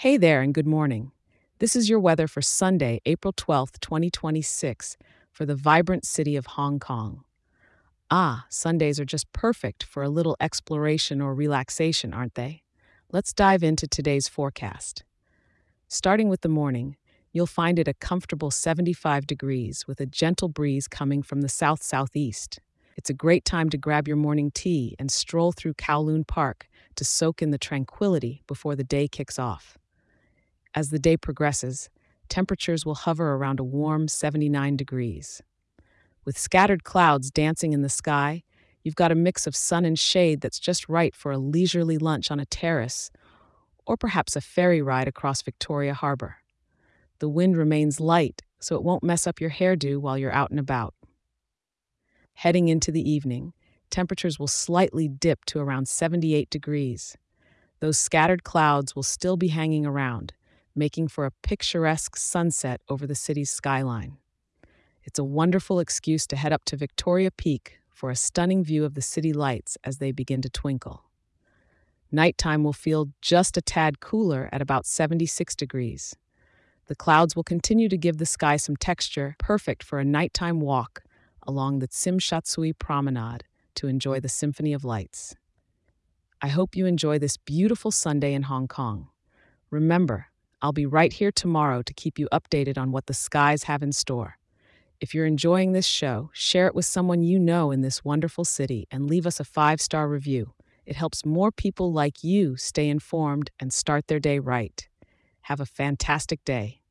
Hey there, and good morning. This is your weather for Sunday, April 12th, 2026, for the vibrant city of Hong Kong. Sundays are just perfect for a little exploration or relaxation, aren't they? Let's dive into today's forecast. Starting with the morning, you'll find it a comfortable 75 degrees with a gentle breeze coming from the south southeast. It's a great time to grab your morning tea and stroll through Kowloon Park to soak in the tranquility before the day kicks off. As the day progresses, temperatures will hover around a warm 79 degrees. With scattered clouds dancing in the sky, you've got a mix of sun and shade that's just right for a leisurely lunch on a terrace or perhaps a ferry ride across Victoria Harbor. The wind remains light, so it won't mess up your hairdo while you're out and about. Heading into the evening, temperatures will slightly dip to around 78 degrees. Those scattered clouds will still be hanging around, making for a picturesque sunset over the city's skyline. It's a wonderful excuse to head up to Victoria Peak for a stunning view of the city lights as they begin to twinkle. Nighttime will feel just a tad cooler at about 76 degrees. The clouds will continue to give the sky some texture, perfect for a nighttime walk along the Tsim Sha Tsui Promenade to enjoy the symphony of lights. I hope you enjoy this beautiful Sunday in Hong Kong. Remember, I'll be right here tomorrow to keep you updated on what the skies have in store. If you're enjoying this show, share it with someone you know in this wonderful city and leave us a 5-star review. It helps more people like you stay informed and start their day right. Have a fantastic day.